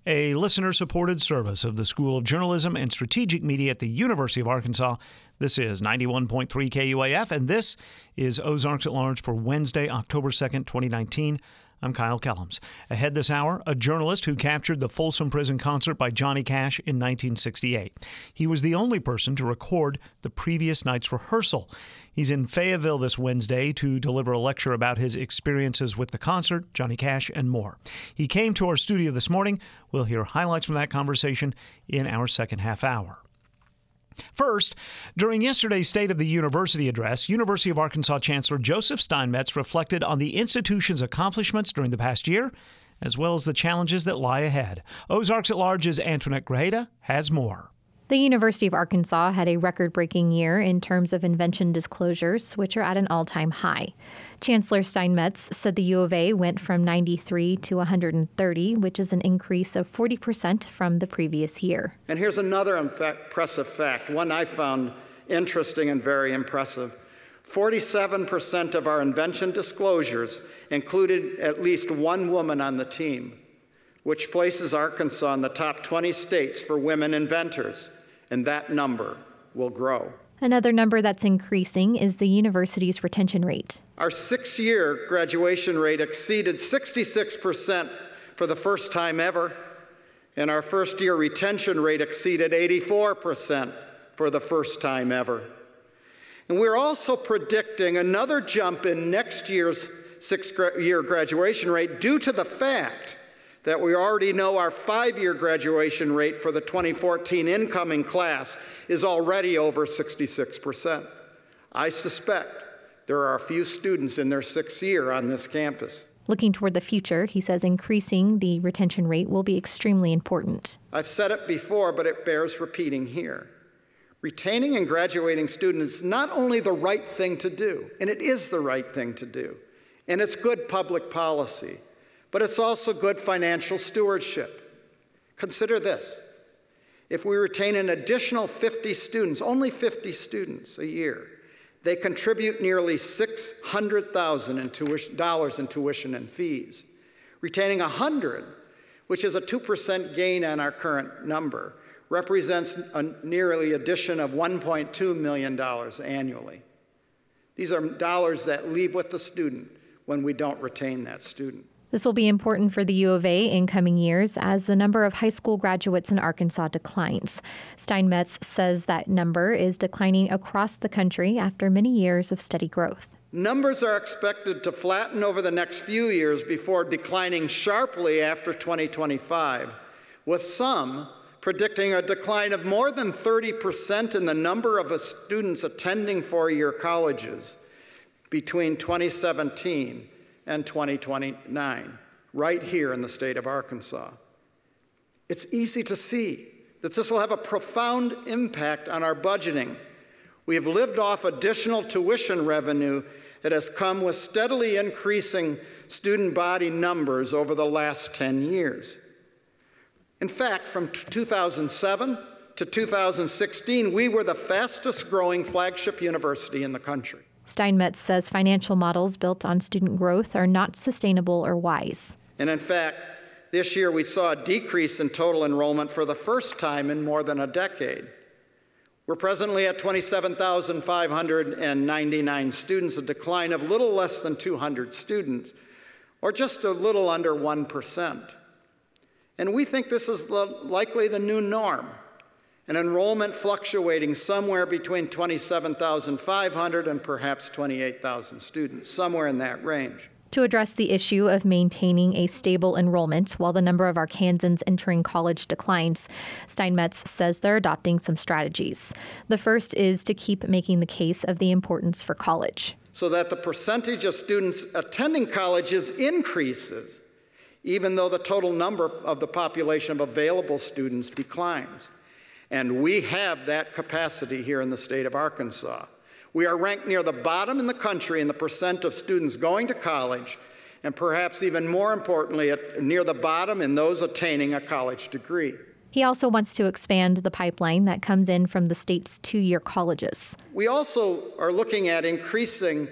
a listener-supported service of the School of Journalism and Strategic Media at the University of Arkansas. This is 91.3 KUAF, and this is Ozarks at Large for Wednesday, October 2nd, 2019. I'm Kyle Kellums. Ahead this hour, a journalist who captured the Folsom Prison concert by Johnny Cash in 1968. He was the only person to record the previous night's rehearsal. He's in Fayetteville this Wednesday to deliver a lecture about his experiences with the concert, Johnny Cash, and more. He came to our studio this morning. We'll hear highlights from that conversation in our second half hour. First, during yesterday's State of the University address, University of Arkansas Chancellor Joseph Steinmetz reflected on the institution's accomplishments during the past year, as well as the challenges that lie ahead. Ozarks at Large's Antoinette Grajeda has more. The University of Arkansas had a record-breaking year in terms of invention disclosures, which are at an all-time high. Chancellor Steinmetz said the U of A went from 93 to 130, which is an increase of 40% from the previous year. And here's another impressive fact, one I found interesting and very impressive. 47% of our invention disclosures included at least one woman on the team, which places Arkansas in the top 20 states for women inventors. And that number will grow. Another number that's increasing is the university's retention rate. Our 6-year graduation rate exceeded 66% for the first time ever, and our first-year retention rate exceeded 84% for the first time ever. And we're also predicting another jump in next year's 6-year graduation rate due to the fact that we already know our 5-year graduation rate for the 2014 incoming class is already over 66%. I suspect there are a few students in their 6th year on this campus. Looking toward the future, he says increasing the retention rate will be extremely important. I've said it before, but it bears repeating here. Retaining and graduating students is not only the right thing to do, and it is the right thing to do, and it's good public policy, but it's also good financial stewardship. Consider this. If we retain an additional 50 students, only 50 students a year, they contribute nearly $600,000 in tuition and fees. Retaining 100, which is a 2% gain on our current number, represents a nearly addition of $1.2 million annually. These are dollars that leave with the student when we don't retain that student. This will be important for the U of A in coming years as the number of high school graduates in Arkansas declines. Steinmetz says that number is declining across the country after many years of steady growth. Numbers are expected to flatten over the next few years before declining sharply after 2025, with some predicting a decline of more than 30% in the number of students attending four-year colleges between 2017 and 2029, right here in the state of Arkansas. It's easy to see that this will have a profound impact on our budgeting. We have lived off additional tuition revenue that has come with steadily increasing student body numbers over the last 10 years. In fact, from 2007 to 2016, we were the fastest growing flagship university in the country. Steinmetz says financial models built on student growth are not sustainable or wise. And in fact, this year we saw a decrease in total enrollment for the first time in more than a decade. We're presently at 27,599 students, a decline of little less than 200 students, or just a little under 1%. And we think this is likely the new norm. An enrollment fluctuating somewhere between 27,500 and perhaps 28,000 students, somewhere in that range. To address the issue of maintaining a stable enrollment while the number of Arkansans entering college declines, Steinmetz says they're adopting some strategies. The first is to keep making the case of the importance for college, so that the percentage of students attending colleges increases, even though the total number of the population of available students declines. And we have that capacity here in the state of Arkansas. We are ranked near the bottom in the country in the percent of students going to college, and perhaps even more importantly, near the bottom in those attaining a college degree. He also wants to expand the pipeline that comes in from the state's 2-year colleges. We also are looking at increasing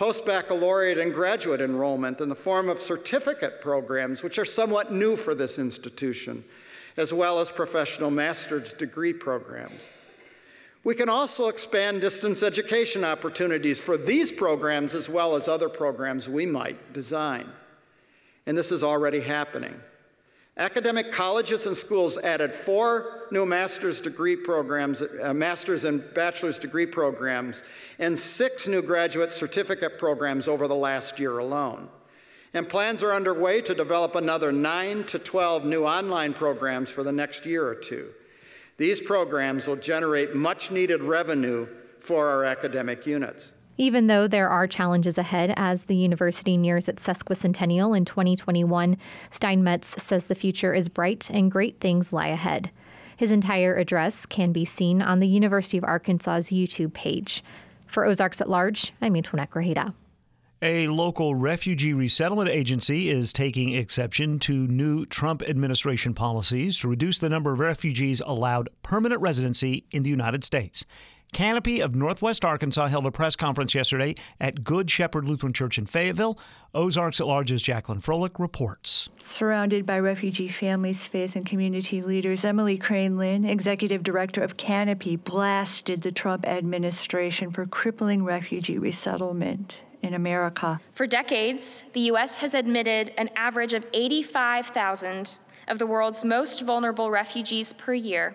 post-baccalaureate and graduate enrollment in the form of certificate programs, which are somewhat new for this institution, as well as professional master's degree programs. We can also expand distance education opportunities for these programs as well as other programs we might design. And this is already happening. Academic colleges and schools added 4 new master's degree programs, master's and bachelor's degree programs, and 6 new graduate certificate programs over the last year alone. And plans are underway to develop another 9 to 12 new online programs for the next year or two. These programs will generate much-needed revenue for our academic units. Even though there are challenges ahead as the university nears its sesquicentennial in 2021, Steinmetz says the future is bright and great things lie ahead. His entire address can be seen on the University of Arkansas's YouTube page. For Ozarks at Large, I'm Antoinette Grajeda. A local refugee resettlement agency is taking exception to new Trump administration policies to reduce the number of refugees allowed permanent residency in the United States. Canopy of Northwest Arkansas held a press conference yesterday at Good Shepherd Lutheran Church in Fayetteville. Ozarks at Large's Jacqueline Froelich reports. Surrounded by refugee families, faith, and community leaders, Emily Crane-Lynn, executive director of Canopy, blasted the Trump administration for crippling refugee resettlement in America. For decades, the U.S. has admitted an average of 85,000 of the world's most vulnerable refugees per year,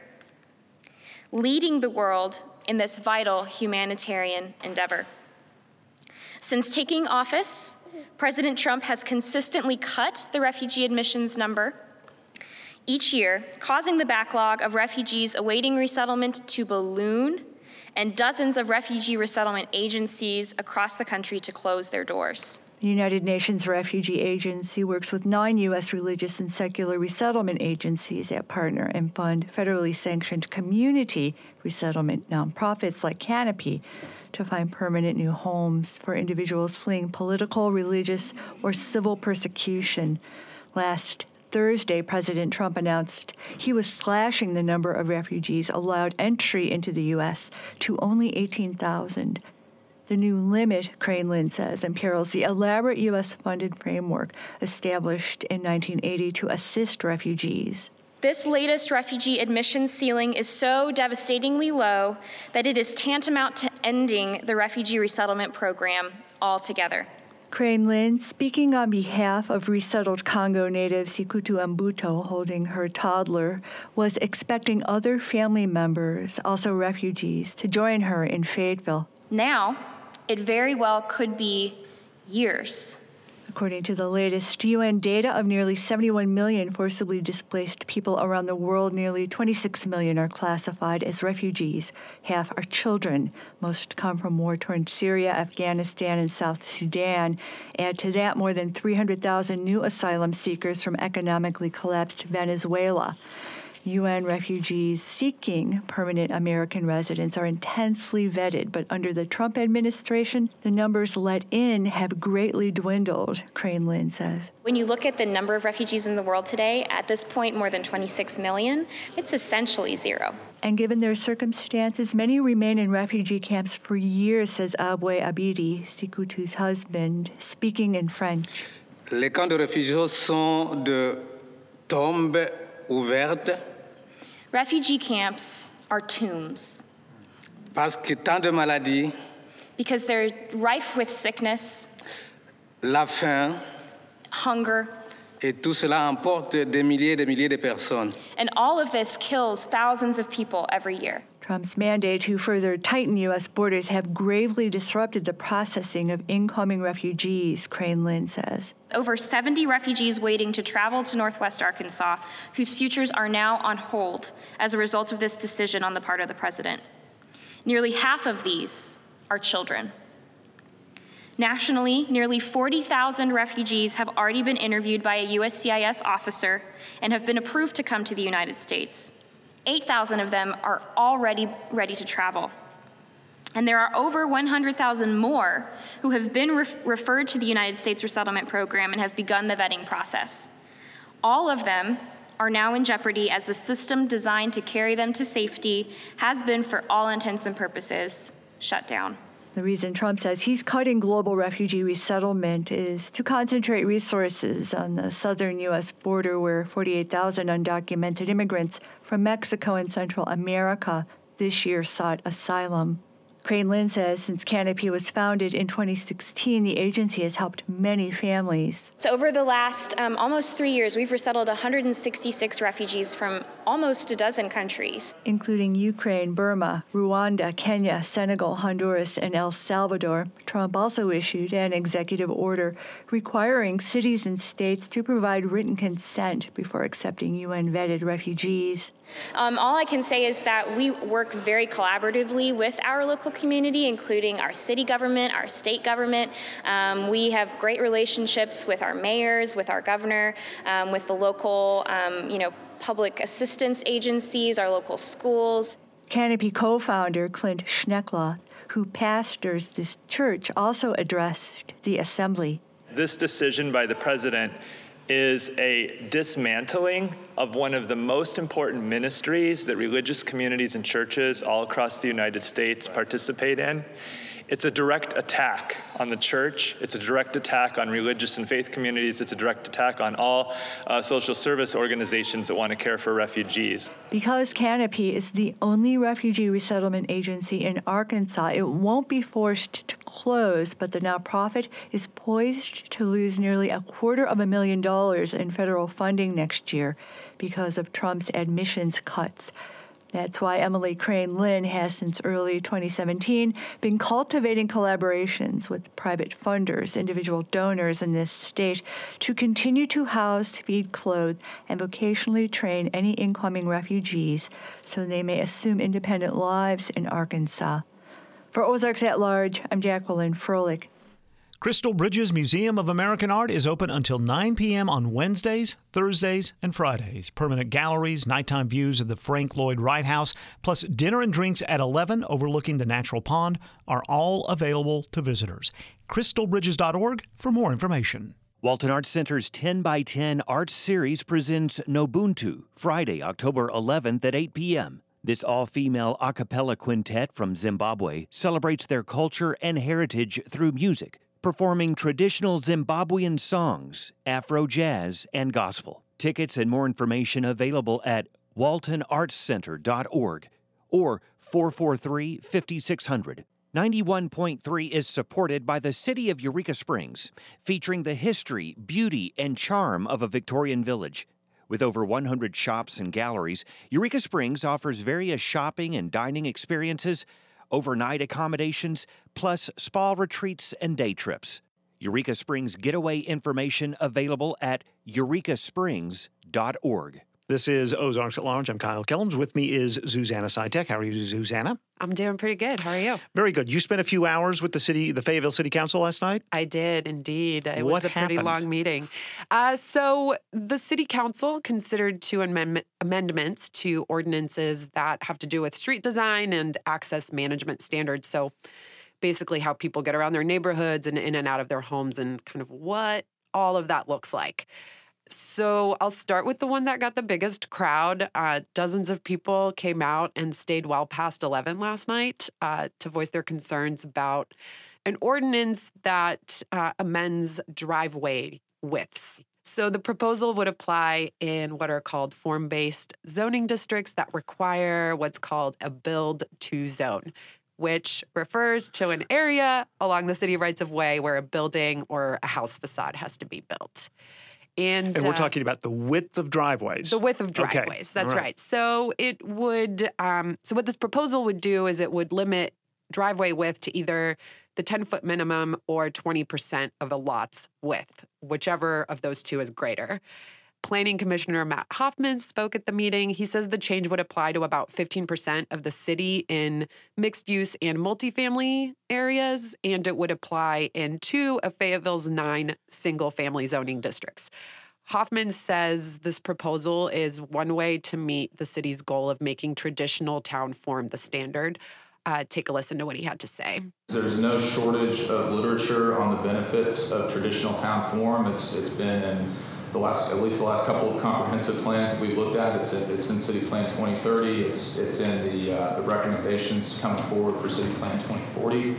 leading the world in this vital humanitarian endeavor. Since taking office, President Trump has consistently cut the refugee admissions number each year, causing the backlog of refugees awaiting resettlement to balloon and dozens of refugee resettlement agencies across the country to close their doors. The United Nations Refugee Agency works with 9 U.S. religious and secular resettlement agencies that partner and fund federally sanctioned community resettlement nonprofits like Canopy to find permanent new homes for individuals fleeing political, religious, or civil persecution. Last Thursday, President Trump announced he was slashing the number of refugees allowed entry into the U.S. to only 18,000. The new limit, Crane-Lynn says, imperils the elaborate U.S.-funded framework established in 1980 to assist refugees. This latest refugee admission ceiling is so devastatingly low that it is tantamount to ending the refugee resettlement program altogether. Crane-Lynn, speaking on behalf of resettled Congo native Sikutu Ambuto, holding her toddler, was expecting other family members, also refugees, to join her in Fayetteville. Now, it very well could be years. According to the latest UN data of nearly 71 million forcibly displaced people around the world, nearly 26 million are classified as refugees. Half are children. Most come from war-torn Syria, Afghanistan, and South Sudan. Add to that more than 300,000 new asylum seekers from economically collapsed Venezuela. UN refugees seeking permanent American residence are intensely vetted, but under the Trump administration, the numbers let in have greatly dwindled, Crane-Lynn says. When you look at the number of refugees in the world today, at this point more than 26 million, it's essentially zero. And given their circumstances, many remain in refugee camps for years, says Abwe Abidi, Sikutu's husband, speaking in French. Les camps de réfugiés sont de tombes ouvertes. Refugee camps are tombs. Parce que tant de maladies. Because they're rife with sickness, la faim, hunger, et tout cela emporte des milliers de personnes. And all of this kills thousands of people every year. Trump's mandate to further tighten U.S. borders have gravely disrupted the processing of incoming refugees, Crane-Lynn says. Over 70 refugees waiting to travel to Northwest Arkansas, whose futures are now on hold as a result of this decision on the part of the president. Nearly half of these are children. Nationally, nearly 40,000 refugees have already been interviewed by a USCIS officer and have been approved to come to the United States. 8,000 of them are already ready to travel. And there are over 100,000 more who have been referred to the United States Resettlement Program and have begun the vetting process. All of them are now in jeopardy as the system designed to carry them to safety has been, for all intents and purposes, shut down. The reason Trump says he's cutting global refugee resettlement is to concentrate resources on the southern U.S. border where 48,000 undocumented immigrants from Mexico and Central America this year sought asylum. Crane Lynn says since Canopy was founded in 2016, the agency has helped many families. So over the last almost 3 years, we've resettled 166 refugees from almost a dozen countries, including Ukraine, Burma, Rwanda, Kenya, Senegal, Honduras, and El Salvador. Trump also issued an executive order requiring cities and states to provide written consent before accepting UN-vetted refugees. All I can say is that we work very collaboratively with our local community, including our city government, our state government. We have great relationships with our mayors, with our governor, with the local, public assistance agencies, our local schools. Canopy co-founder Clint Schneckla, who pastors this church, also addressed the assembly. This decision by the president is a dismantling of one of the most important ministries that religious communities and churches all across the United States participate in. It's a direct attack on the church. It's a direct attack on religious and faith communities. It's a direct attack on all social service organizations that want to care for refugees. Because Canopy is the only refugee resettlement agency in Arkansas, it won't be forced to close, but the nonprofit is poised to lose nearly $250,000 in federal funding next year because of Trump's admissions cuts. That's why Emily Crane Lynn has, since early 2017, been cultivating collaborations with private funders, individual donors in this state to continue to house, feed, clothe, and vocationally train any incoming refugees so they may assume independent lives in Arkansas. For Ozarks at Large, I'm Jacqueline Froelich. Crystal Bridges Museum of American Art is open until 9 p.m. on Wednesdays, Thursdays, and Fridays. Permanent galleries, nighttime views of the Frank Lloyd Wright House, plus dinner and drinks at 11 overlooking the natural pond are all available to visitors. crystalbridges.org for more information. Walton Arts Center's 10 by 10 Arts Series presents Nobuntu, Friday, October 11th at 8 p.m. This all-female a cappella quintet from Zimbabwe celebrates their culture and heritage through music, performing traditional Zimbabwean songs, Afro jazz, and gospel. Tickets and more information available at waltonartscenter.org or 443-5600. 91.3 is supported by the City of Eureka Springs, featuring the history, beauty, and charm of a Victorian village. With over 100 shops and galleries, Eureka Springs offers various shopping and dining experiences, overnight accommodations, plus spa retreats and day trips. Eureka Springs getaway information available at eurekasprings.org. This is Ozarks at Large. I'm Kyle Kellums. With me is Susanna Sitek. How are you, Susanna? I'm doing pretty good. How are you? Very good. You spent a few hours with the Fayetteville City Council last night? I did, indeed. It was a happened? pretty long meeting. So the City Council considered two amendments to ordinances that have to do with street design and access management standards. So basically how people get around their neighborhoods and in and out of their homes and kind of what all of that looks like. So I'll start with the one that got the biggest crowd. Dozens of people came out and stayed well past 11 last night to voice their concerns about an ordinance that amends driveway widths. So the proposal would apply in what are called form-based zoning districts that require what's called a build-to-zone, which refers to an area along the city rights-of-way where a building or a house facade has to be built. And we're talking about the width of driveways. The width of driveways, okay. That's right. So it would, so what this proposal would do is it would limit driveway width to either the 10-foot minimum or 20% of the lot's width, whichever of those two is greater. Planning Commissioner Matt Hoffman spoke at the meeting. He says the change would apply to about 15% of the city in mixed-use and multifamily areas, and it would apply in 2 of Fayetteville's 9 single-family zoning districts. Hoffman says this proposal is one way to meet the city's goal of making traditional town form the standard. Take a listen to what he had to say. There's no shortage of literature on the benefits of traditional town form. It's been in at least the last couple of comprehensive plans that we've looked at. It's in City Plan 2030. It's in the recommendations coming forward for City Plan 2040.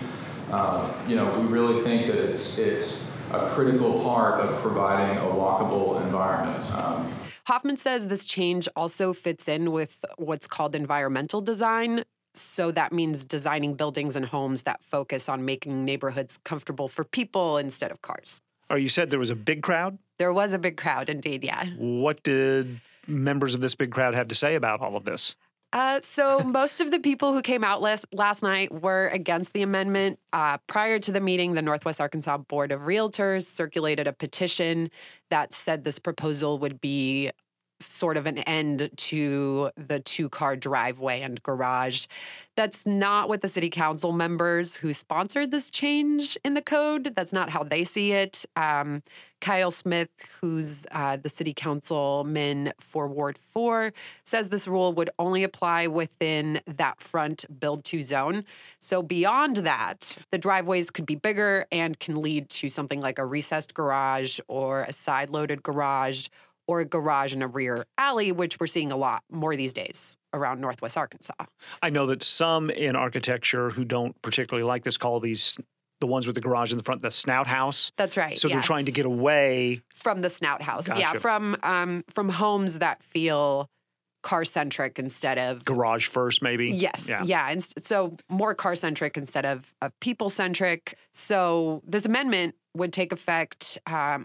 We really think that it's a critical part of providing a walkable environment. Hoffman says this change also fits in with what's called environmental design. So that means designing buildings and homes that focus on making neighborhoods comfortable for people instead of cars. Oh, you said there was a big crowd? There was a big crowd, indeed, yeah. What did members of this big crowd have to say about all of this? So most of the people who came out last night were against the amendment. Prior to the meeting, the Northwest Arkansas Board of Realtors circulated a petition that said this proposal would be sort of an end to the two-car driveway and garage. That's not what the city council members who sponsored this change in the code, that's not how they see it. Kyle Smith, who's the city councilman for Ward 4, says this rule would only apply within that front build-to zone. So beyond that, the driveways could be bigger and can lead to something like a recessed garage or a side-loaded garage or a garage in a rear alley, which we're seeing a lot more these days around Northwest Arkansas. I know that some in architecture who don't particularly like this call these, the ones with the garage in the front, the snout house. That's right, So yes. they're trying to get away from the snout house. Gotcha. Yeah, from homes that feel car-centric instead of... Garage first, maybe? Yes, yeah. And so more car-centric instead of people-centric. So this amendment wouldn't take effect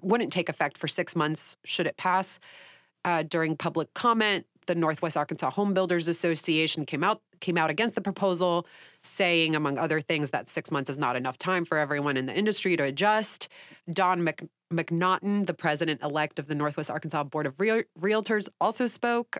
for 6 months should it pass. During public comment, the Northwest Arkansas Home Builders Association came out against the proposal, saying, among other things, that 6 months is not enough time for everyone in the industry to adjust. Don McNaughton, the president-elect of the Northwest Arkansas Board of Realtors, also spoke.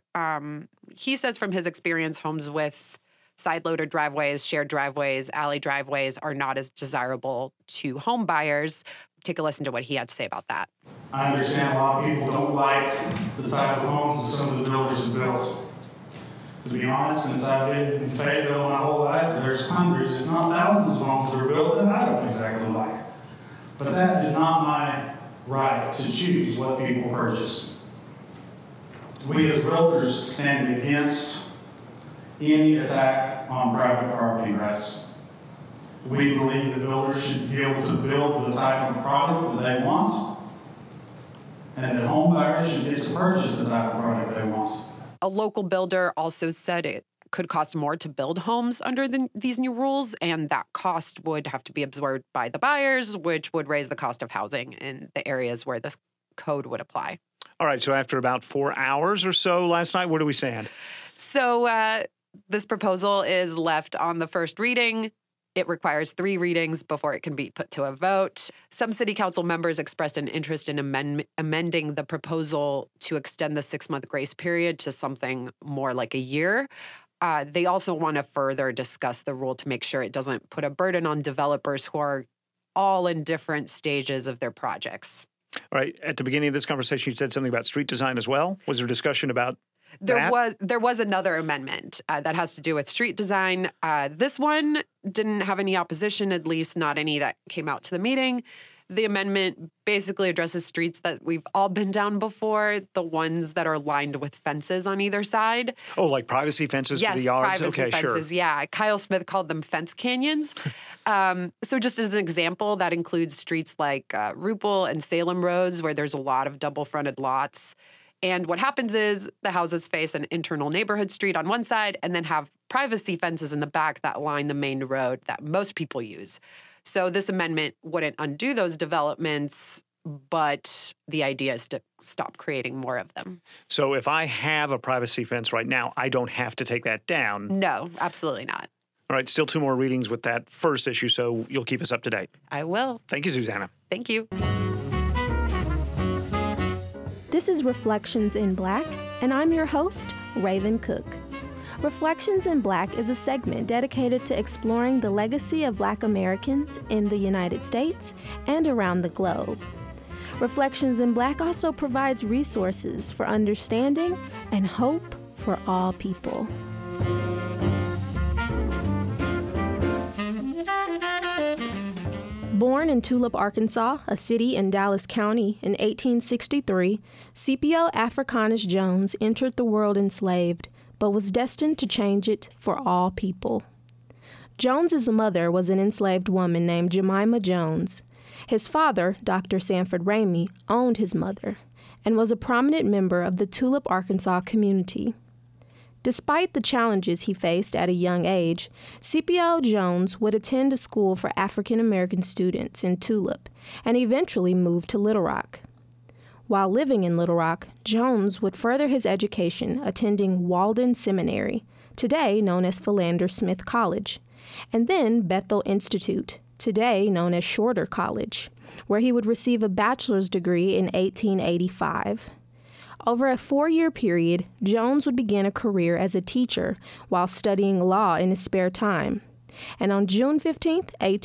He says from his experience, homes with side-loaded driveways, shared driveways, alley driveways are not as desirable to home buyers. Take a listen to what he had to say about that. I understand a lot of people don't like the type of homes that some of the builders have built. To be honest, since I've been in Fayetteville my whole life, there's hundreds, if not thousands of homes that are built that I don't exactly like. But that is not my right to choose what people purchase. We as realtors stand against any attack on private property rights. We believe that builders should be able to build the type of product that they want, and that home buyers should get to purchase the type of product they want. A local builder also said it could cost more to build homes under these new rules, and that cost would have to be absorbed by the buyers, which would raise the cost of housing in the areas where this code would apply. All right, so after about 4 hours or so last night, where do we stand? So this proposal is left on the first reading. It requires 3 readings before it can be put to a vote. Some city council members expressed an interest in amending the proposal to extend the 6-month grace period to something more like a year. They also want to further discuss the rule to make sure it doesn't put a burden on developers who are all in different stages of their projects. All right, at the beginning of this conversation, you said something about street design as well. Was there discussion about There was another amendment that has to do with street design. This one didn't have any opposition, at least not any that came out to the meeting. The amendment basically addresses streets that we've all been down before, the ones that are lined with fences on either side. Oh, like privacy fences for the yards? Yes, privacy fences, sure. Yeah. Kyle Smith called them fence canyons. So just as an example, that includes streets like Rupel and Salem roads, where there's a lot of double-fronted lots. And what happens is the houses face an internal neighborhood street on one side and then have privacy fences in the back that line the main road that most people use. So this amendment wouldn't undo those developments, but the idea is to stop creating more of them. So if I have a privacy fence right now, I don't have to take that down? No, absolutely not. All right, still 2 more readings with that first issue, so you'll keep us up to date. I will. Thank you, Susanna. Thank you. This is Reflections in Black, and I'm your host, Raven Cook. Reflections in Black is a segment dedicated to exploring the legacy of Black Americans in the United States and around the globe. Reflections in Black also provides resources for understanding and hope for all people. Born in Tulip, Arkansas, a city in Dallas County, in 1863, Scipio Africanus Jones entered the world enslaved, but was destined to change it for all people. Jones's mother was an enslaved woman named Jemima Jones. His father, Dr. Sanford Ramey, owned his mother and was a prominent member of the Tulip, Arkansas community. Despite the challenges he faced at a young age, Scipio Jones would attend a school for African American students in Tulip and eventually moved to Little Rock. While living in Little Rock, Jones would further his education attending Walden Seminary, today known as Philander Smith College, and then Bethel Institute, today known as Shorter College, where he would receive a bachelor's degree in 1885. Over a 4-year period, Jones would begin a career as a teacher while studying law in his spare time. And on June 15,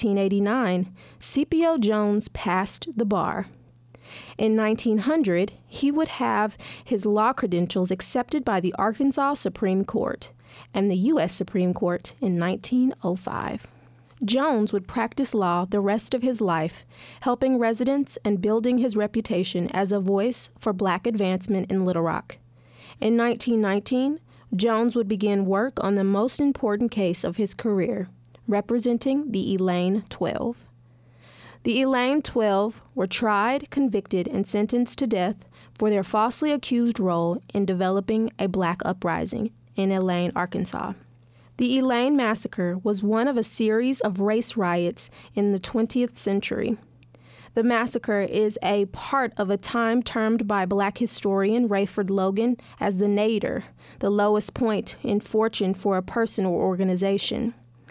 1889, Scipio Jones passed the bar. In 1900, he would have his law credentials accepted by the Arkansas Supreme Court and the U.S. Supreme Court in 1905. Jones would practice law the rest of his life, helping residents and building his reputation as a voice for Black advancement in Little Rock. In 1919, Jones would begin work on the most important case of his career, representing the Elaine 12. The Elaine 12 were tried, convicted, and sentenced to death for their falsely accused role in developing a Black uprising in Elaine, Arkansas. The Elaine Massacre was one of a series of race riots in the 20th century. The massacre is a part of a time termed by Black historian Rayford Logan as the nadir, the lowest point in fortune for a person or organization.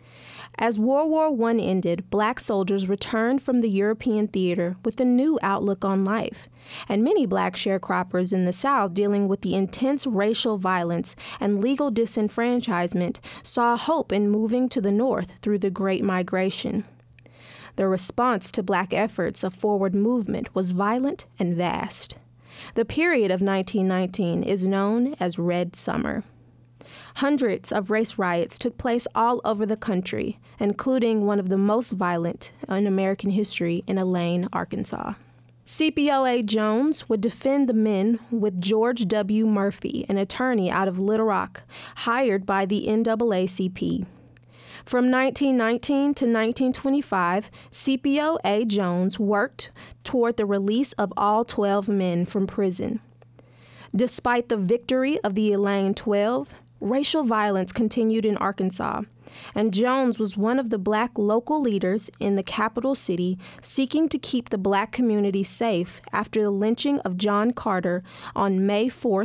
As World War I ended, Black soldiers returned from the European theater with a new outlook on life, and many Black sharecroppers in the South dealing with the intense racial violence and legal disenfranchisement saw hope in moving to the North through the Great Migration. The response to Black efforts of forward movement was violent and vast. The period of 1919 is known as Red Summer. Hundreds of race riots took place all over the country, including one of the most violent in American history in Elaine, Arkansas. Scipio A. Jones would defend the men with George W. Murphy, an attorney out of Little Rock, hired by the NAACP. From 1919 to 1925, Scipio A. Jones worked toward the release of all 12 men from prison. Despite the victory of the Elaine 12, racial violence continued in Arkansas, and Jones was one of the Black local leaders in the capital city seeking to keep the Black community safe after the lynching of John Carter on May 4,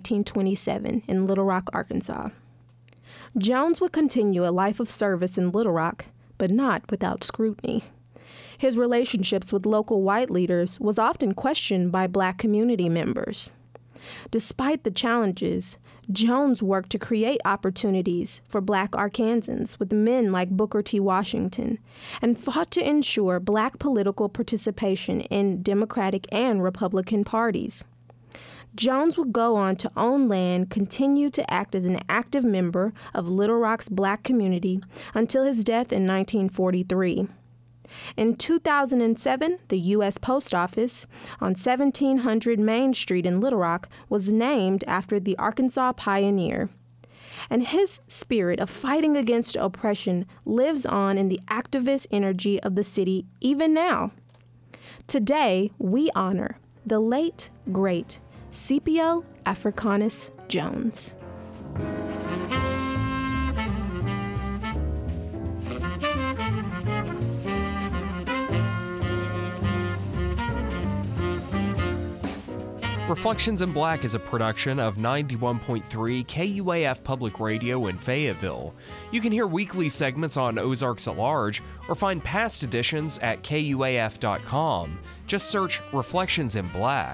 1927, in Little Rock, Arkansas. Jones would continue a life of service in Little Rock, but not without scrutiny. His relationships with local white leaders was often questioned by Black community members. Despite the challenges, Jones worked to create opportunities for Black Arkansans with men like Booker T. Washington and fought to ensure Black political participation in Democratic and Republican parties. Jones would go on to own land, continue to act as an active member of Little Rock's Black community until his death in 1943. In 2007, the U.S. Post Office on 1700 Main Street in Little Rock was named after the Arkansas pioneer. And his spirit of fighting against oppression lives on in the activist energy of the city even now. Today, we honor the late, great Scipio Africanus Jones. Reflections in Black is a production of 91.3 KUAF Public Radio in Fayetteville. You can hear weekly segments on Ozarks at Large or find past editions at KUAF.com. Just search Reflections in Black.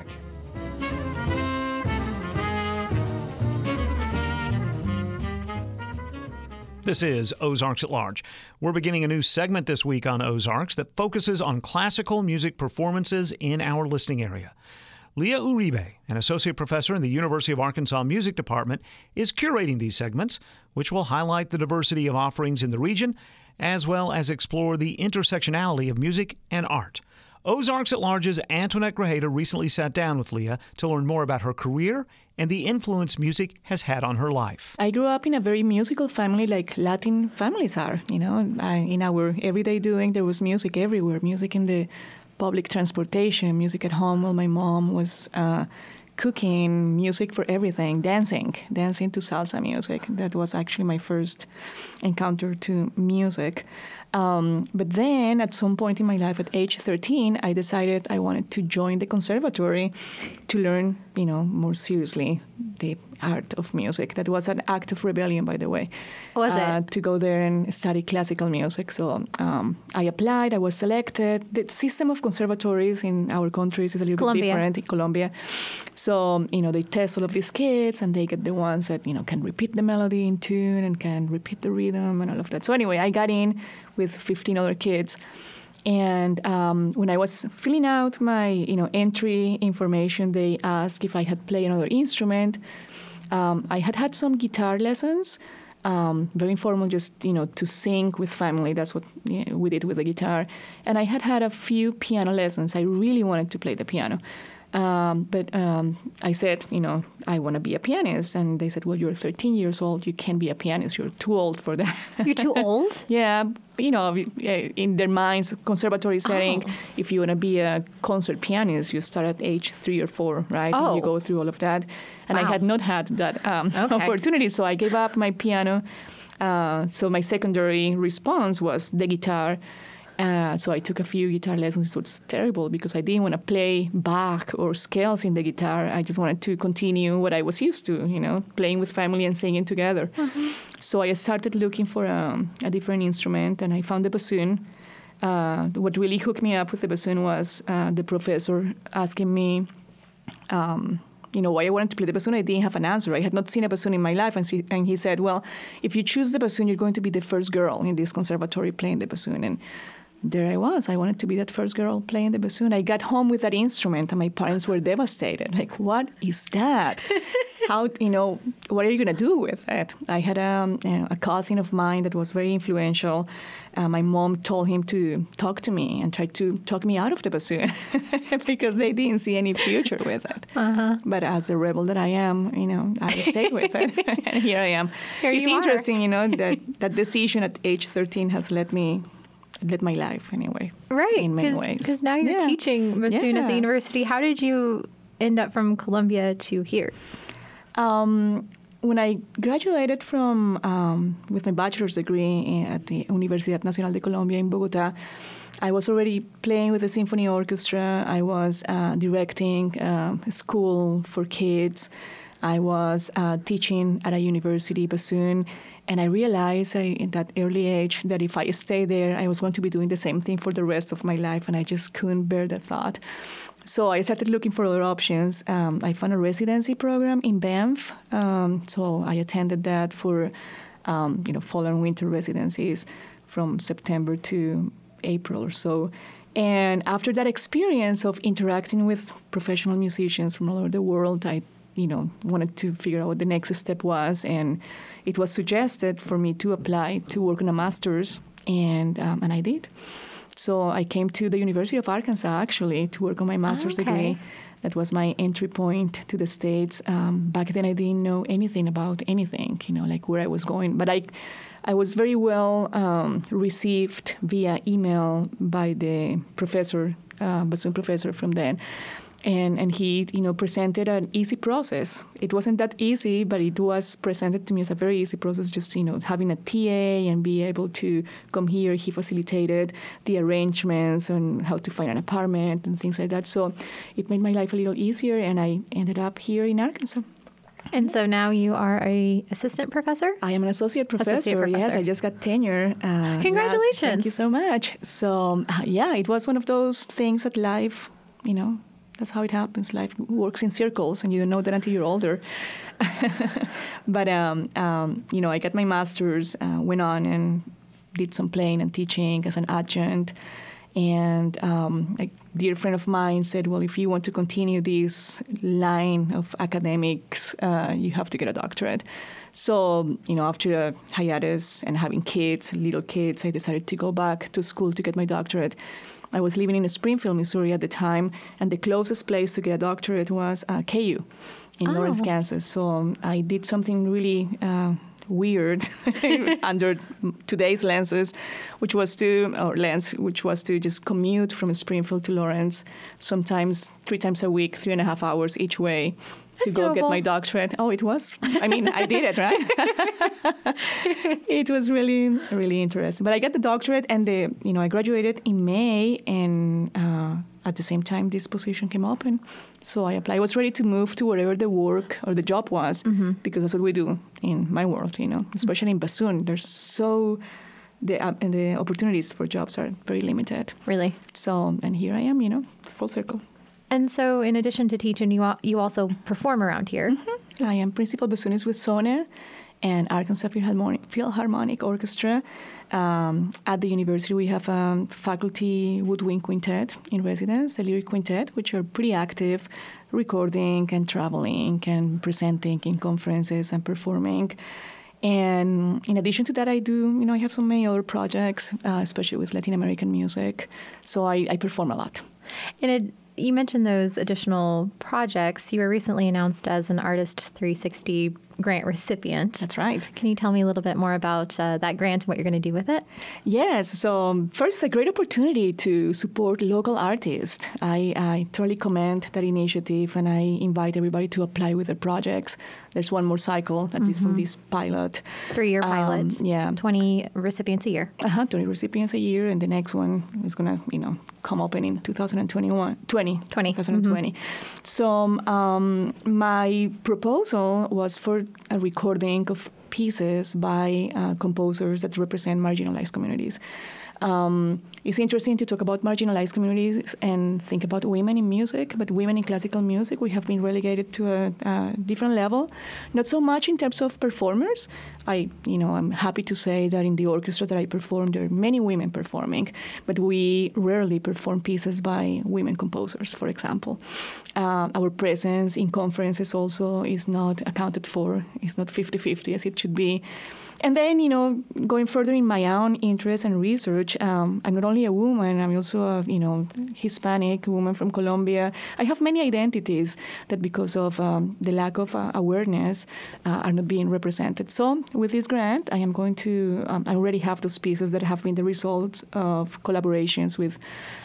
This is Ozarks at Large. We're beginning a new segment this week on Ozarks that focuses on classical music performances in our listening area. Leah Uribe, an associate professor in the University of Arkansas Music Department, is curating these segments, which will highlight the diversity of offerings in the region, as well as explore the intersectionality of music and art. Ozarks at Large's Antoinette Grajeda recently sat down with Leah to learn more about her career and the influence music has had on her life. I grew up in a very musical family, like Latin families are. In our everyday doing, there was music everywhere. Music in the public transportation, music at home while my mom was cooking, music for everything, dancing to salsa music. That was actually my first encounter to music. But then at some point in my life, at age 13, I decided I wanted to join the conservatory to learn, more seriously the art of music. That was an act of rebellion, by the way. Was it? To go there and study classical music. So I applied, I was selected. The system of conservatories in our countries is a little bit different in Colombia. So, they test all of these kids and they get the ones that, can repeat the melody in tune and can repeat the rhythm and all of that. So anyway, I got in with 15 other kids. And when I was filling out my, entry information, they asked if I had played another instrument. I had some guitar lessons, very informal, just, to sing with family. That's what we did with the guitar. And I had a few piano lessons. I really wanted to play the piano. But I said, I want to be a pianist. And they said, well, you're 13 years old. You can't be a pianist. You're too old for that. You're too old? Yeah. In their minds, conservatory setting, if you want to be a concert pianist, you start at age 3 or 4, right? Oh. And you go through all of that. And I had not had that opportunity. So I gave up my piano. So my secondary response was the guitar. So I took a few guitar lessons. It was terrible because I didn't want to play Bach or scales in the guitar. I just wanted to continue what I was used to, playing with family and singing together. So I started looking for a different instrument, and I found the bassoon. What really hooked me up with the bassoon was the professor asking me, why I wanted to play the bassoon. I didn't have an answer. I had not seen a bassoon in my life. And he said, well, if you choose the bassoon, you're going to be the first girl in this conservatory playing the bassoon. And there I was. I wanted to be that first girl playing the bassoon. I got home with that instrument, and my parents were devastated. Like, what is that? How, what are you going to do with it? I had a cousin of mine that was very influential. My mom told him to talk to me and try to talk me out of the bassoon because they didn't see any future with it. But as a rebel that I am, I stayed with it. And here I am. It's interesting, that decision at age 13 has led my life anyway. Right. In many ways. Because now you're teaching bassoon at the university. How did you end up from Colombia to here? When I graduated with my bachelor's degree at the Universidad Nacional de Colombia in Bogotá, I was already playing with the symphony orchestra. I was directing a school for kids. I was teaching at a university bassoon. And I realized in that early age that if I stayed there, I was going to be doing the same thing for the rest of my life, and I just couldn't bear the thought. So I started looking for other options. I found a residency program in Banff. So I attended that for, fall and winter residencies from September to April or so. And after that experience of interacting with professional musicians from all over the world, I wanted to figure out what the next step was. And it was suggested for me to apply to work on a master's, and I did. So I came to the University of Arkansas, actually, to work on my master's degree. That was my entry point to the States. Back then, I didn't know anything about anything, like where I was going. But I was very well received via email by the professor, bassoon professor from then. And he, presented an easy process. It wasn't that easy, but it was presented to me as a very easy process, just, having a TA and be able to come here. He facilitated the arrangements and how to find an apartment and things like that. So it made my life a little easier, and I ended up here in Arkansas. And so now you are an assistant professor? I am an associate professor. Yes, I just got tenure. Congratulations. Thank you so much. So, it was one of those things that life, that's how it happens. Life works in circles, and you don't know that until you're older. But, I got my master's, went on and did some playing and teaching as an adjunct. And a dear friend of mine said, well, if you want to continue this line of academics, you have to get a doctorate. So, after a hiatus and having little kids, I decided to go back to school to get my doctorate. I was living in Springfield, Missouri at the time, and the closest place to get a doctorate was KU. in Lawrence, Kansas. So I did something really weird under today's lenses, which was to just commute from Springfield to Lawrence, sometimes 3 times a week, 3.5 hours each way. To go get my doctorate. Oh, it was? I mean, I did it, right? It was really, really interesting. But I got the doctorate, and I graduated in May, and at the same time, this position came open. So I applied. I was ready to move to wherever the work or the job was, because that's what we do in my world, especially in Bassoon. The opportunities for jobs are very limited. Really? So, and here I am, full circle. And so in addition to teaching, you also perform around here. Mm-hmm. I am principal bassoonist with SONA and Arkansas Philharmonic Orchestra. At the university, we have a faculty woodwind quintet in residence, the Lyric Quintet, which are pretty active, recording and traveling and presenting in conferences and performing. And in addition to that, I have so many other projects, especially with Latin American music. So I perform a lot. You mentioned those additional projects. You were recently announced as an Artist 360 grant recipient. That's right. Can you tell me a little bit more about that grant and what you're going to do with it? Yes. So first, a great opportunity to support local artists. I totally commend that initiative, and I invite everybody to apply with their projects. There's one more cycle, at least from this pilot. 3-year pilot. Yeah. 20 recipients a year. 20 recipients a year, and the next one is going to, come open in 2020. So my proposal was for a recording of pieces by composers that represent marginalized communities. It's interesting to talk about marginalized communities and think about women in music, but women in classical music, we have been relegated to a different level. Not so much in terms of performers. I'm happy to say that in the orchestra that I perform, there are many women performing, but we rarely perform pieces by women composers, for example. Our presence in conferences also is not accounted for. It's not 50-50 as it should be. And then, going further in my own interest and research, I'm not only a woman, I'm also a, Hispanic woman from Colombia. I have many identities that because of the lack of awareness are not being represented. So with this grant, I am going to, I already have those pieces that have been the results of collaborations with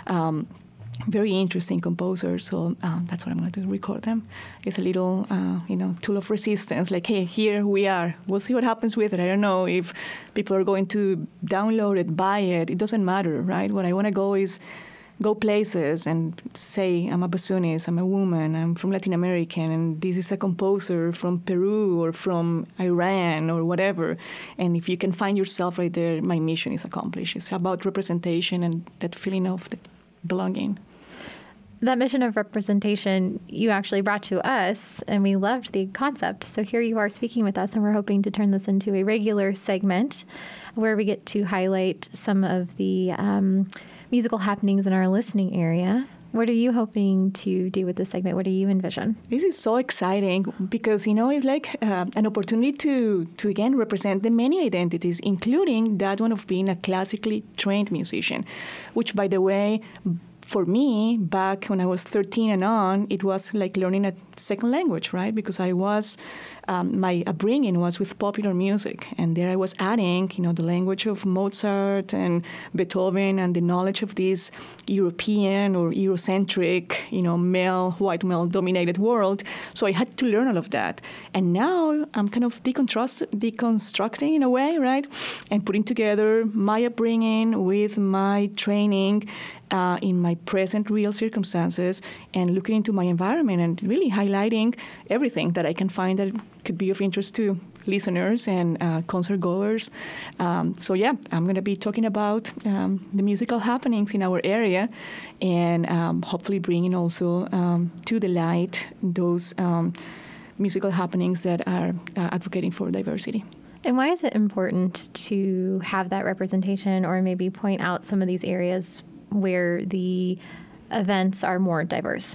very interesting composers, so that's what I'm going to do, record them. It's a little, tool of resistance, like, hey, here we are. We'll see what happens with it. I don't know if people are going to download it, buy it. It doesn't matter, right? What I want to go places and say, I'm a bassoonist, I'm a woman, I'm from Latin America, and this is a composer from Peru or from Iran or whatever. And if you can find yourself right there, my mission is accomplished. It's about representation and that feeling of belonging. That mission of representation you actually brought to us, and we loved the concept. So here you are speaking with us, and we're hoping to turn this into a regular segment where we get to highlight some of the musical happenings in our listening area. What are you hoping to do with this segment? What do you envision? This is so exciting because, it's like an opportunity to again represent the many identities, including that one of being a classically trained musician, which, by the way, for me, back when I was 13 and on, it was like learning a second language, right? Because I was, my upbringing was with popular music. And there I was adding, the language of Mozart and Beethoven and the knowledge of this European or Eurocentric, white male-dominated world. So I had to learn all of that. And now I'm kind of deconstructing in a way, right? And putting together my upbringing with my training in my present real circumstances and looking into my environment and really highlighting everything that I can find that could be of interest to listeners and concert goers. I'm going to be talking about the musical happenings in our area and hopefully bringing also to the light those musical happenings that are advocating for diversity. And why is it important to have that representation or maybe point out some of these areas where the events are more diverse?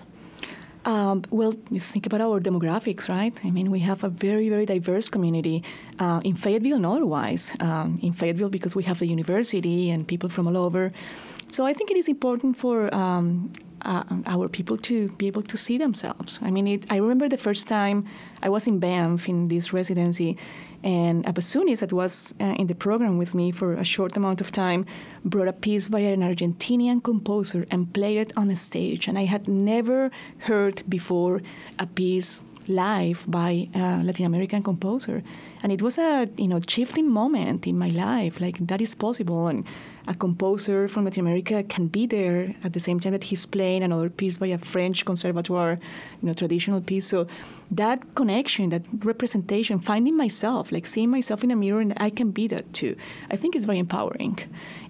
Well, just think about our demographics, right? I mean, we have a very, very diverse community in Fayetteville and otherwise. In Fayetteville, because we have the university and people from all over. So I think it is important for our people to be able to see themselves. I mean, I remember the first time I was in Banff in this residency, and a bassoonist that was in the program with me for a short amount of time brought a piece by an Argentinian composer and played it on a stage. And I had never heard before a piece live by a Latin American composer. And it was a shifting moment in my life, like that is possible. And a composer from Latin America can be there at the same time that he's playing another piece by a French conservatoire, traditional piece. So that connection, that representation, finding myself, like seeing myself in a mirror, and I can be that too, I think is very empowering.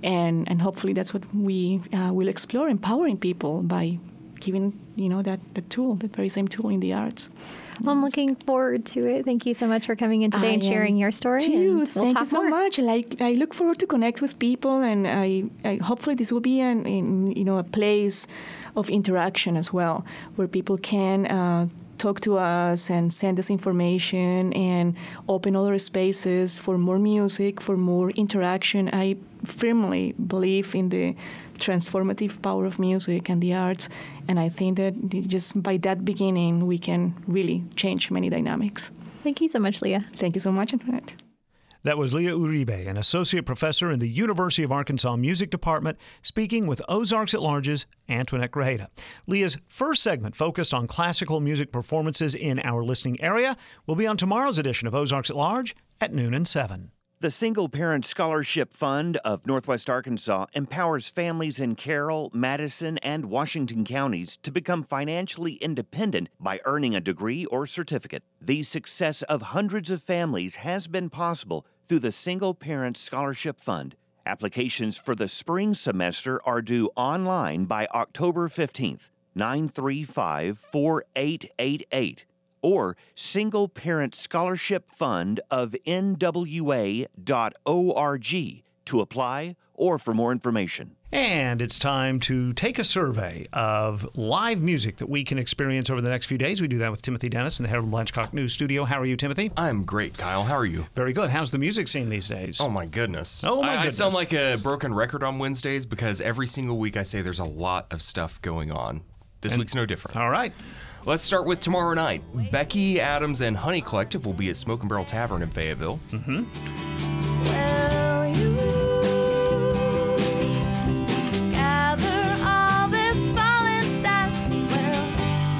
And hopefully that's what we will explore, empowering people by giving, that tool, that very same tool in the arts. Well, I'm looking forward to it. Thank you so much for coming in today and sharing your story. Too. Thank you so much. I look forward to connect with people, and I hopefully this will be a place of interaction as well, where people can talk to us and send us information and open other spaces for more music, for more interaction. I firmly believe in the transformative power of music and the arts, and I think that just by that beginning we can really change many dynamics. Thank you so much, Leah. Thank you so much, Antoinette. That was Leah Uribe, an associate professor in the University of Arkansas Music Department, speaking with Ozarks at Large's Antoinette Grajeda. Leah's first segment, focused on classical music performances in our listening area, will be on tomorrow's edition of Ozarks at Large at noon and 7. The Single Parent Scholarship Fund of Northwest Arkansas empowers families in Carroll, Madison, and Washington counties to become financially independent by earning a degree or certificate. The success of hundreds of families has been possible through the Single Parent Scholarship Fund. Applications for the spring semester are due online by October 15th, 935-4888. or Single Parent Scholarship Fund of NWA.org to apply or for more information. And it's time to take a survey of live music that we can experience over the next few days. We do that with Timothy Dennis in the Harold Blanchcock News Studio. How are you, Timothy? I'm great, Kyle. How are you? Very good. How's the music scene these days? Oh, my goodness. I sound like a broken record on Wednesdays because every single week I say there's a lot of stuff going on. This week's no different. All right. Let's start with tomorrow night. Becky Adams and Honey Collective will be at Smoke and Barrel Tavern in Fayetteville. Mm-hmm. Well, you gather all this fallen dust. Well,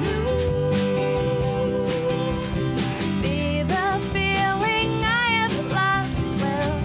you be the feeling I have lost. Well,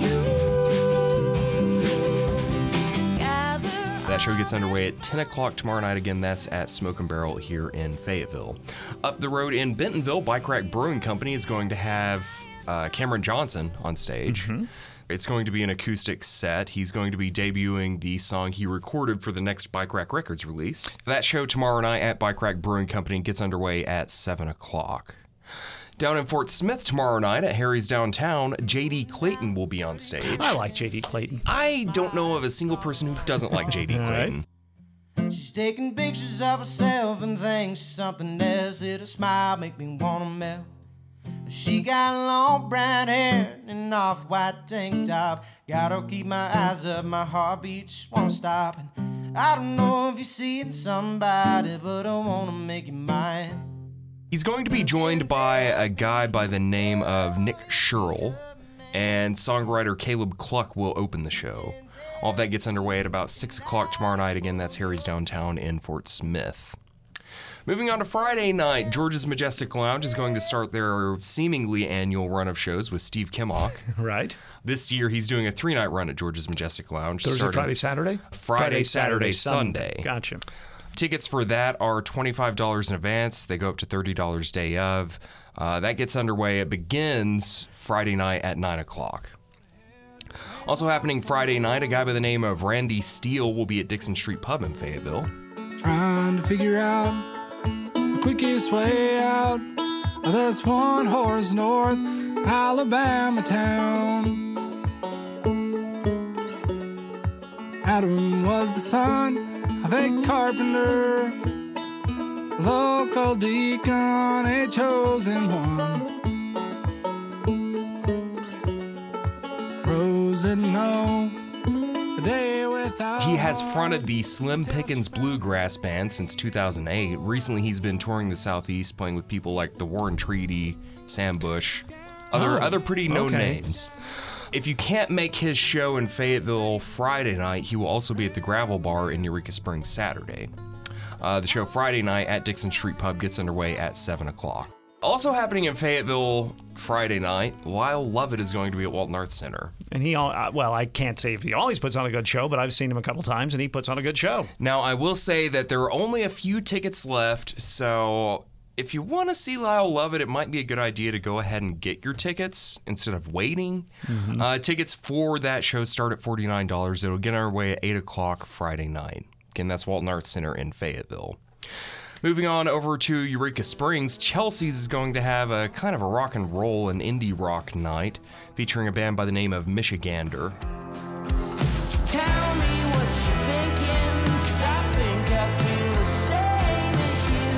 you gather. That show gets underway at 10 o'clock tomorrow night. Again, that's at Smoke and Barrel here in Fayetteville. Up the road in Bentonville, Bike Rack Brewing Company is going to have Cameron Johnson on stage. Mm-hmm. It's going to be an acoustic set. He's going to be debuting the song he recorded for the next Bike Rack Records release. That show tomorrow night at Bike Rack Brewing Company gets underway at 7 o'clock. Down in Fort Smith tomorrow night at Harry's Downtown, J.D. Clayton will be on stage. I like J.D. Clayton. I don't know of a single person who doesn't like J.D. Clayton. She's taking pictures of herself and thinks she's something else. It'll smile, make me wanna melt. She got long brown hair and an off-white tank top. Gotta keep my eyes up, my heartbeat just won't stop. And I don't know if you're seeing somebody, but I wanna make you mine. He's going to be joined by a guy by the name of Nick Sherrill, and songwriter Caleb Cluck will open the show. All of that gets underway at about 6 o'clock tomorrow night. Again, that's Harry's Downtown in Fort Smith. Moving on to Friday night, George's Majestic Lounge is going to start their seemingly annual run of shows with Steve Kimmock. Right. This year, he's doing a 3-night run at George's Majestic Lounge. Thursday, Friday, Saturday? Friday, Saturday, Sunday. Gotcha. Tickets for that are $25 in advance. They go up to $30 day of. That gets underway. It begins Friday night at 9 o'clock. Also happening Friday night, a guy by the name of Randy Steele will be at Dixon Street Pub in Fayetteville. Trying to figure out the quickest way out of this one horse north Alabama town. Adam was the son of a carpenter, local deacon, a chosen one. Rose didn't know a day without 1,000. He has fronted the Slim Pickens Bluegrass Band since 2008. Recently, he's been touring the Southeast, playing with people like the War and Treaty, Sam Bush, other pretty known names. If you can't make his show in Fayetteville Friday night, he will also be at the Gravel Bar in Eureka Springs Saturday. The show Friday night at Dixon Street Pub gets underway at 7 o'clock. Also happening in Fayetteville Friday night, Lyle Lovett is going to be at Walton Arts Center. And I can't say if he always puts on a good show, but I've seen him a couple times, and he puts on a good show. Now, I will say that there are only a few tickets left, so if you want to see Lyle Lovett, it might be a good idea to go ahead and get your tickets instead of waiting. Tickets for that show start at $49. It'll get underway at 8 o'clock Friday night. Again, that's Walton Arts Center in Fayetteville. Moving on over to Eureka Springs, Chelsea's is going to have a kind of a rock and roll and indie rock night featuring a band by the name of Michigander. Tell me what you're thinking, 'cause I think I feel the same as you.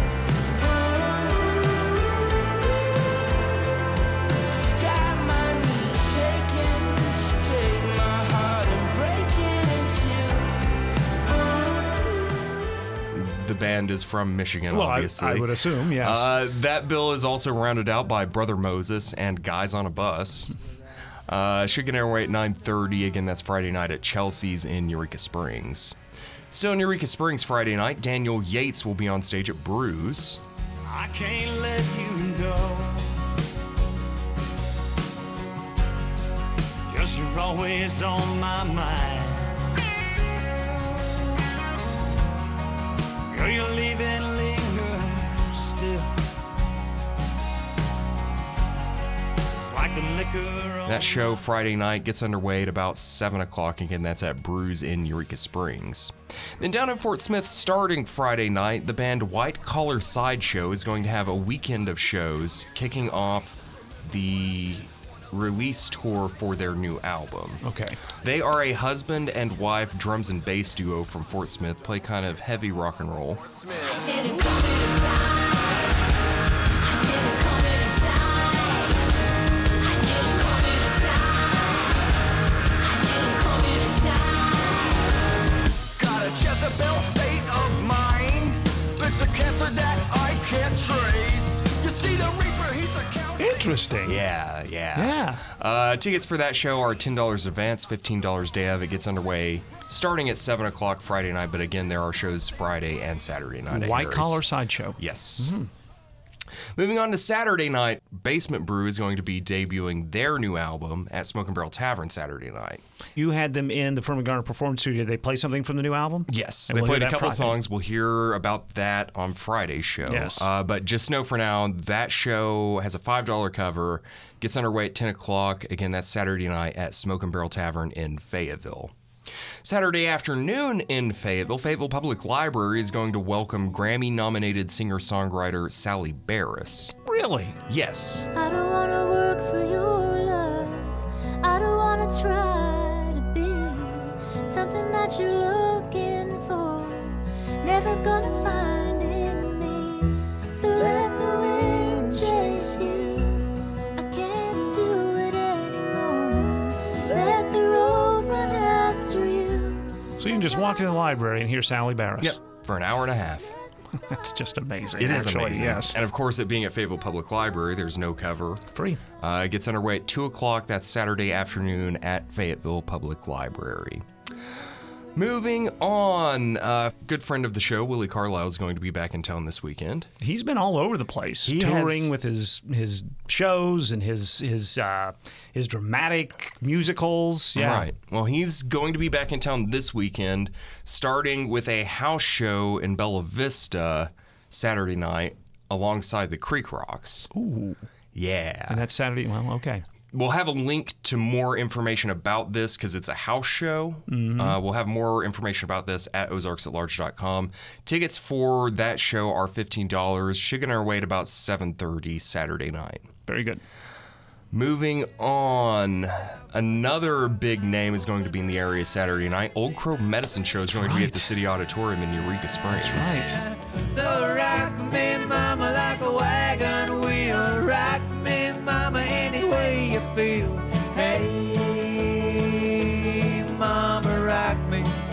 You got my knees shaking, so take my heart and break it in two. The band is from Michigan, Well, obviously. I would assume, yes. That bill is also rounded out by Brother Moses and Guys on a Bus. Should get underway at 9:30. Again, that's Friday night at Chelsea's in Eureka Springs. Still in Eureka Springs Friday night, Daniel Yates will be on stage at Brews. I can't let you go, 'cause you're always on my mind. Girl, you're leaving linger still. It's like the liquor. That show Friday night gets underway at about 7 o'clock. Again, that's at Brews in Eureka Springs. Then down in Fort Smith, starting Friday night, the band White Collar Sideshow is going to have a weekend of shows, kicking off the release tour for their new album. Okay. They are a husband and wife drums and bass duo from Fort Smith, play kind of heavy rock and roll. Got a Jezebel state of mind. It's a cancer that I can't trace. You see the Reaper, he's a count. Interesting. Yeah. Tickets for that show are $10 advance, $15 day of. It gets underway starting at 7 o'clock Friday night, but again, there are shows Friday and Saturday night. at White Harry's. Collar Sideshow. Yes. Moving on to Saturday night, Basement Brew is going to be debuting their new album at Smoke and Barrel Tavern Saturday night. You had them in the Furman Garner Performance Studio. Did they play something from the new album? Yes, And they we'll played hear a that couple Friday. songs. We'll hear about that on Friday's show. Yes. But just know for now, that show has a $5 cover, gets underway at 10 o'clock. Again, that's Saturday night at Smoke and Barrel Tavern in Fayetteville. Saturday afternoon in Fayetteville Public Library is going to welcome Grammy-nominated singer-songwriter Sally Barris. Really? Yes. I don't wanna work for your love. I don't wanna try to be something that you're looking for. Never gonna find in me. So let the wind chase you. I can't do it anymore. Let the road run after you. So you can just walk in the library and hear Sally Barris. Yep, for an hour and a half. That's just amazing. It is actually, amazing. Yes. And of course, it being at Fayetteville Public Library, there's no cover. Free. It gets underway at 2 o'clock. That's Saturday afternoon at Fayetteville Public Library. Moving on, good friend of the show, Willie Carlisle, is going to be back in town this weekend. He's been all over the place, touring with his shows and his dramatic musicals. Yeah. Right. Well, he's going to be back in town this weekend, starting with a house show in Bella Vista Saturday night alongside the Creek Rocks. Ooh. Yeah. And that's Saturday. Well, okay. We'll have a link to more information about this because it's a house show. Mm-hmm. We'll have more information about this at ozarksatlarge.com. Tickets for that show are $15. Should get our way at about 7:30 Saturday night. Very good. Moving on, another big name is going to be in the area Saturday night. Old Crow Medicine Show is going to be at the City Auditorium in Eureka Springs. That's right. So rock me, mama, like a wagon wheel. Rock me, mama, any way you feel. Hey, mama, rock me.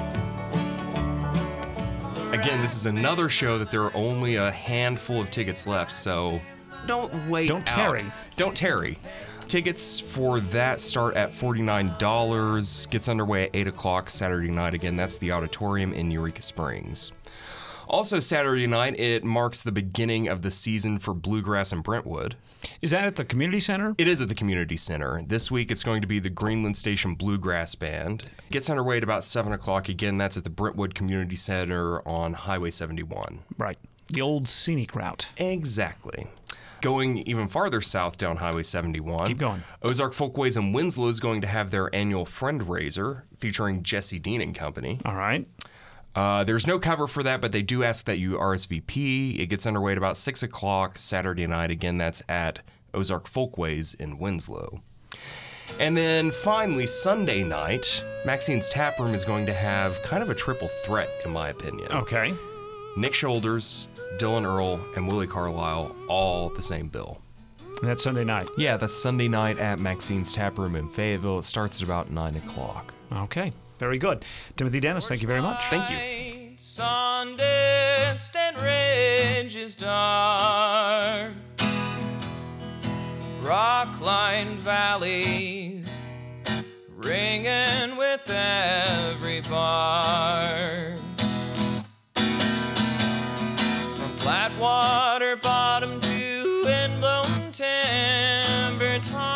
Again, this is another show that there are only a handful of tickets left, so don't wait. Don't tarry. Don't tarry. Tickets for that start at $49. Gets underway at 8 o'clock Saturday night. Again, that's the auditorium in Eureka Springs. Also Saturday night, it marks the beginning of the season for Bluegrass in Brentwood. Is that at the community center? It is at the community center. This week it's going to be the Greenland Station Bluegrass Band. Gets underway at about 7 o'clock. Again, that's at the Brentwood Community Center on Highway 71. Right. The old scenic route. Exactly. Going even farther south down Highway 71. Keep going. Ozark Folkways in Winslow is going to have their annual Friend-Raiser featuring Jesse Dean and Company. All right. There's no cover for that, but they do ask that you RSVP. It gets underway at about 6 o'clock Saturday night. Again, that's at Ozark Folkways in Winslow. And then finally, Sunday night, Maxine's Tap Room is going to have kind of a triple threat, in my opinion. Okay. Nick Shoulders, Dylan Earl, and Willie Carlisle, all the same bill. And that's Sunday night? Yeah, that's Sunday night at Maxine's Tap Room in Fayetteville. It starts at about 9 o'clock. Okay, very good. Timothy Dennis, thank you very much. Thank you. On distant ridges dark, rock-lined valleys ringing with every bar. Flat water bottom to wind-blown timber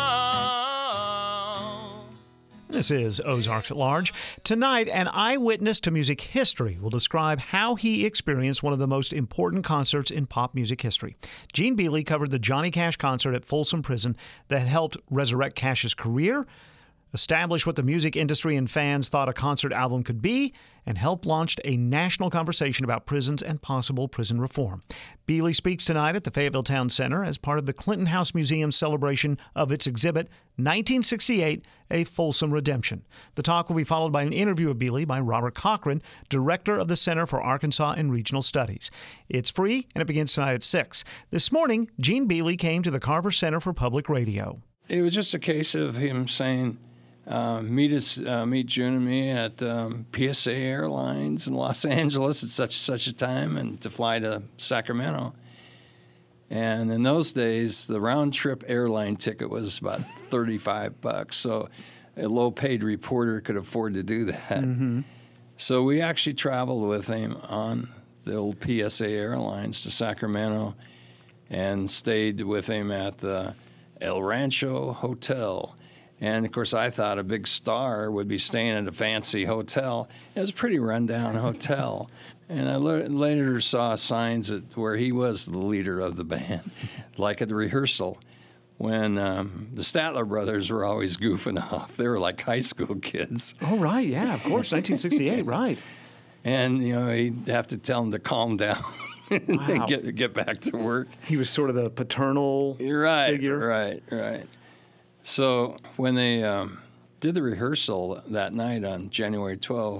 tall. This is Ozarks at Large. Tonight, an eyewitness to music history will describe how he experienced one of the most important concerts in pop music history. Gene Beely covered the Johnny Cash concert at Folsom Prison that helped resurrect Cash's career, establish what the music industry and fans thought a concert album could be, and helped launch a national conversation about prisons and possible prison reform. Beely speaks tonight at the Fayetteville Town Center as part of the Clinton House Museum's celebration of its exhibit, 1968, A Folsom Redemption. The talk will be followed by an interview of Beely by Robert Cochran, director of the Center for Arkansas and Regional Studies. It's free, and it begins tonight at 6. This morning, Gene Beely came to the Carver Center for Public Radio. It was just a case of him saying, meet June and me at PSA Airlines in Los Angeles at such a time, and to fly to Sacramento. And in those days, the round-trip airline ticket was about $35, so a low-paid reporter could afford to do that. Mm-hmm. So we actually traveled with him on the old PSA Airlines to Sacramento and stayed with him at the El Rancho Hotel. And, of course, I thought a big star would be staying at a fancy hotel. It was a pretty rundown hotel. And I later saw signs where he was the leader of the band, like at the rehearsal, when the Statler brothers were always goofing off. They were like high school kids. Oh, right, yeah, of course, 1968, right. And, he'd have to tell them to calm down and Wow. get back to work. He was sort of the paternal figure. Right. So when they did the rehearsal that night on January 12th,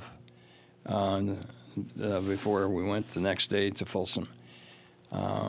before we went the next day to Folsom, I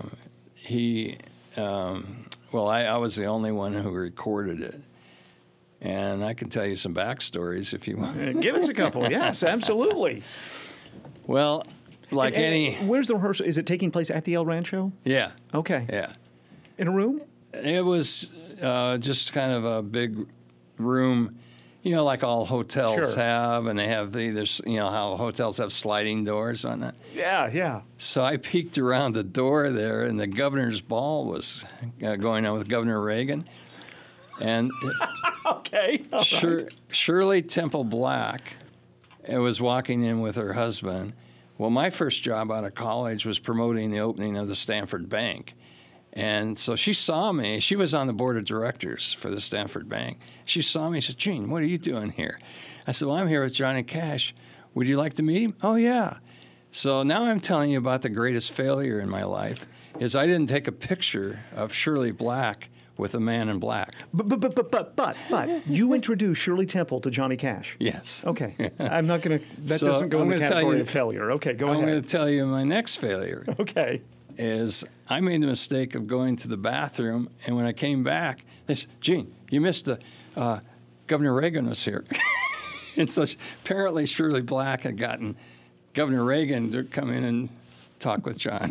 was the only one who recorded it. And I can tell you some backstories if you want. Give us a couple. Yes, absolutely. Well, where's the rehearsal? Is it taking place at the El Rancho? Yeah. Okay. Yeah. In a room? It was just kind of a big room, like all hotels have, and they have there's how hotels have sliding doors on that. Yeah. So I peeked around the door there, and the governor's ball was going on with Governor Reagan, and okay, all right. Shirley Temple Black was walking in with her husband. Well, my first job out of college was promoting the opening of the Stanford Bank. And so she saw me. She was on the board of directors for the Stanford Bank. She saw me and said, "Gene, what are you doing here?" I said, "Well, I'm here with Johnny Cash. Would you like to meet him?" "Oh, yeah." So now I'm telling you about the greatest failure in my life is I didn't take a picture of Shirley Black with a man in black. But you introduced Shirley Temple to Johnny Cash. Yes. Okay. I'm not going to, that doesn't go in the category of failure. Okay, go ahead. I'm going to tell you my next failure. Okay. Is I made the mistake of going to the bathroom, and when I came back, they said, "Gene, you missed Governor Reagan was here." And so apparently Shirley Black had gotten Governor Reagan to come in and talk with John.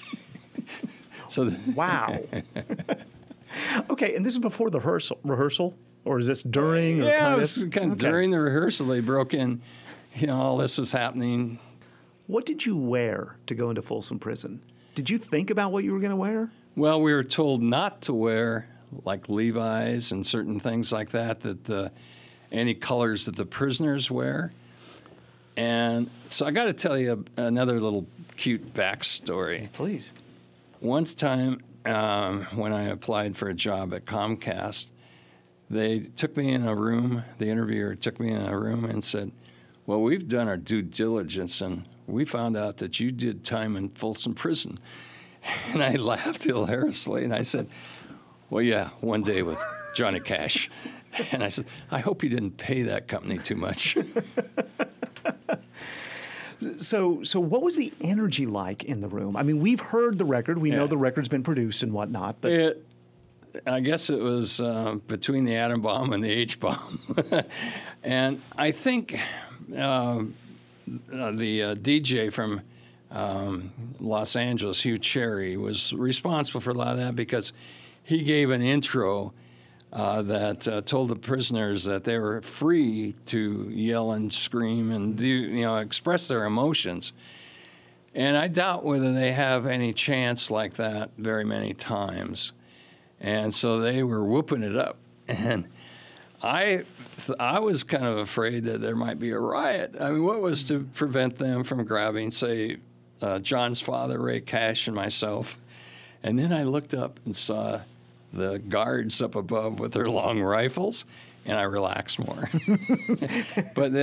Wow. Okay, and this is before the rehearsal? Or is this during? Or Yeah, it was kind of during the rehearsal. They broke in. All this was happening. What did you wear to go into Folsom Prison? Did you think about what you were going to wear? Well, we were told not to wear like Levi's and certain things like that any colors that the prisoners wear. And so I got to tell you another little cute backstory. Please. Once time when I applied for a job at Comcast, they took me in a room, the interviewer took me in a room and said, well, we've done our due diligence and we found out that you did time in Folsom Prison. And I laughed hilariously and I said, well, yeah, one day with Johnny Cash. And I said, I hope you didn't pay that company too much. So what was the energy like in the room? I mean, we've heard the record. We know the record's been produced and whatnot. But I guess it was between the atom bomb and the H-bomb. And I think the DJ from Los Angeles, Hugh Cherry, was responsible for a lot of that because he gave an intro that told the prisoners that they were free to yell and scream and express their emotions. And I doubt whether they have any chance like that very many times. And so they were whooping it up. And I was kind of afraid that there might be a riot. I mean, what was to prevent them from grabbing, say, John's father, Ray Cash, and myself? And then I looked up and saw the guards up above with their long rifles, and I relaxed more. But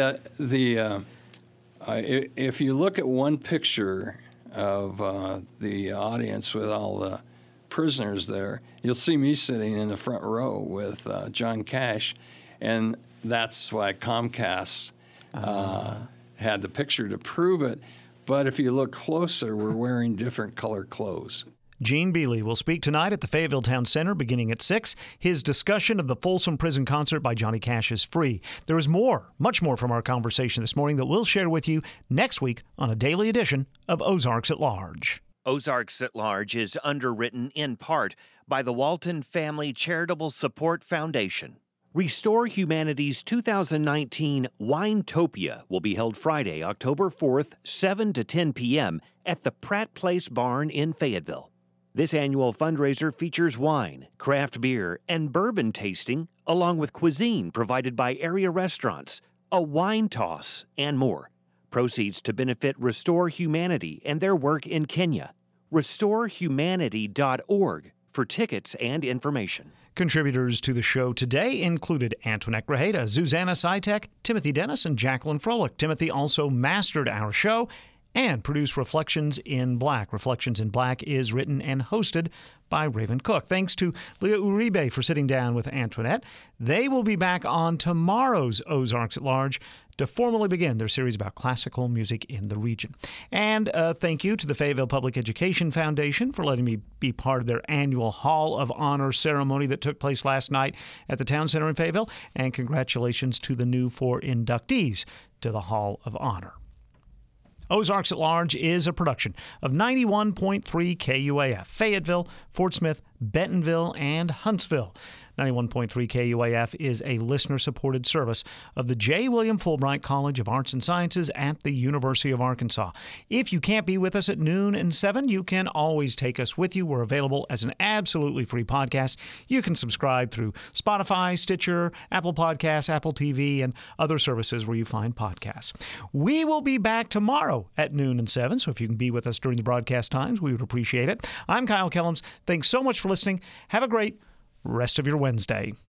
if you look at one picture of the audience with all the prisoners there, you'll see me sitting in the front row with John Cash, and that's why Comcast had the picture to prove it. But if you look closer, we're wearing different color clothes. Gene Beely will speak tonight at the Fayetteville Town Center beginning at 6. His discussion of the Folsom Prison concert by Johnny Cash is free. There is more, much more from our conversation this morning that we'll share with you next week on a daily edition of Ozarks at Large. Ozarks at Large is underwritten in part by the Walton Family Charitable Support Foundation. Restore Humanity's 2019 Winetopia will be held Friday, October 4th, 7 to 10 p.m. at the Pratt Place Barn in Fayetteville. This annual fundraiser features wine, craft beer, and bourbon tasting, along with cuisine provided by area restaurants, a wine toss, and more. Proceeds to benefit Restore Humanity and their work in Kenya. RestoreHumanity.org for tickets and information. Contributors to the show today included Antoinette Grajeda, Zuzanna Sitek, Timothy Dennis, and Jacqueline Froelich. Timothy also mastered our show and produced Reflections in Black. Reflections in Black is written and hosted by Raven Cook. Thanks to Leah Uribe for sitting down with Antoinette. They will be back on tomorrow's Ozarks at Large to formally begin their series about classical music in the region. And thank you to the Fayetteville Public Education Foundation for letting me be part of their annual Hall of Honor ceremony that took place last night at the Town Center in Fayetteville. And congratulations to the new 4 inductees to the Hall of Honor. Ozarks at Large is a production of 91.3 KUAF, Fayetteville, Fort Smith, Bentonville, and Huntsville. 91.3 KUAF is a listener-supported service of the J. William Fulbright College of Arts and Sciences at the University of Arkansas. If you can't be with us at noon and 7, you can always take us with you. We're available as an absolutely free podcast. You can subscribe through Spotify, Stitcher, Apple Podcasts, Apple TV, and other services where you find podcasts. We will be back tomorrow at noon and 7, so if you can be with us during the broadcast times, we would appreciate it. I'm Kyle Kellums. Thanks so much for listening. Have a great rest of your Wednesday.